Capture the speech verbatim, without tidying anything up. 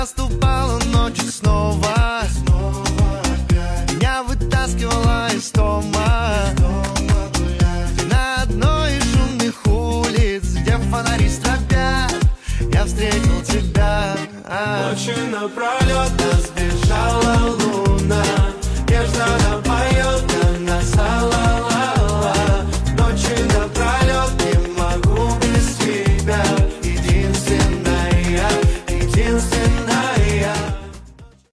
Наступала ночь и снова, меня вытаскивала из дома, на одной из шумных улиц, где фонари стропят, я встретил тебя. Ночью напролет нас бежала.